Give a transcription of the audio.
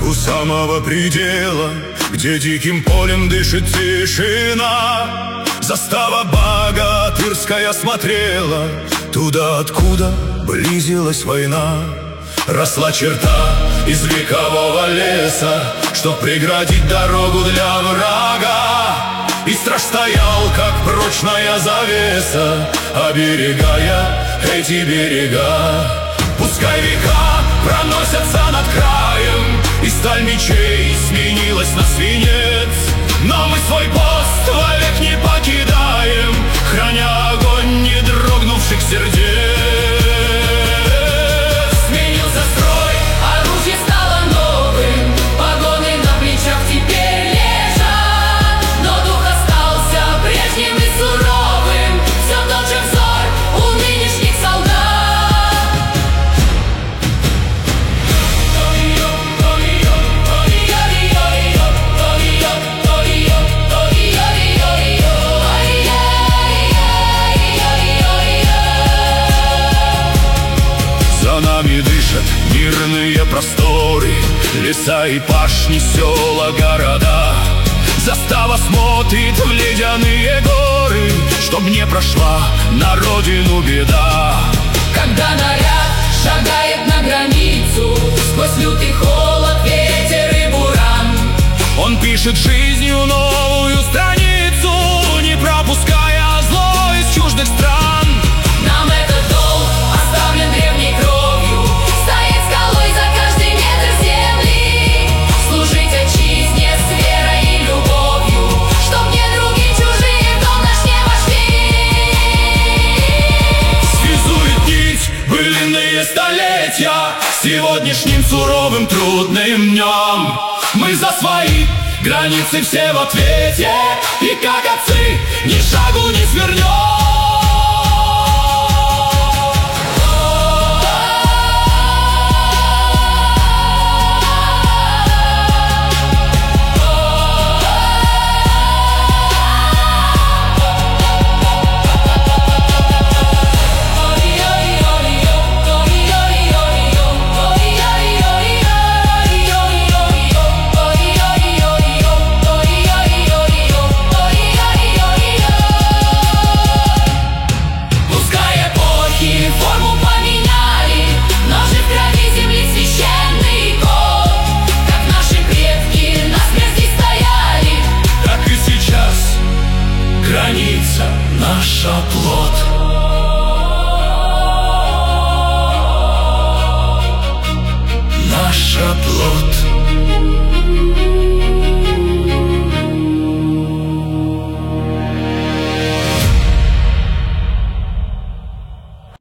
у самого предела, где диким полем дышит тишина. Застава богатырская смотрела туда, откуда близилась война. Росла черта из векового леса, чтоб преградить дорогу для врага. И страж стоял, как прочная завеса, оберегая эти берега. Пускай века проносятся над краем, и сталь мечей сменилась на свинец, но мы свой пост вовек не покидаем, храня огонь не дрогнувших сердец. Сменился строй, оружие стало новым, погоны на плечах теперь лежат, но дух остался прежним и суровым, все тот же взор у нынешних солдат. За нами дышат мирные просторы, леса и пашни, села, города. Застава смотрит в ледяные горы, чтоб не прошла на родину беда. Когда наряд шагает на границу, сквозь лютый холод, ветер и буран, он пишет жизнью новую страницу, не пропуская зло из чуждых стран. нам этот долг оставлен древней кровью, стоять скалой за каждый метр земли, служить отчизне с верой и любовью, чтоб недруги чужие в дом наш не вошли. Связует нить былинные столетия с сегодняшним суровым трудным днем. Мы за свои границы все в ответе, и как отцы ни шагу не свернем. Граница наша плод. Наша плод.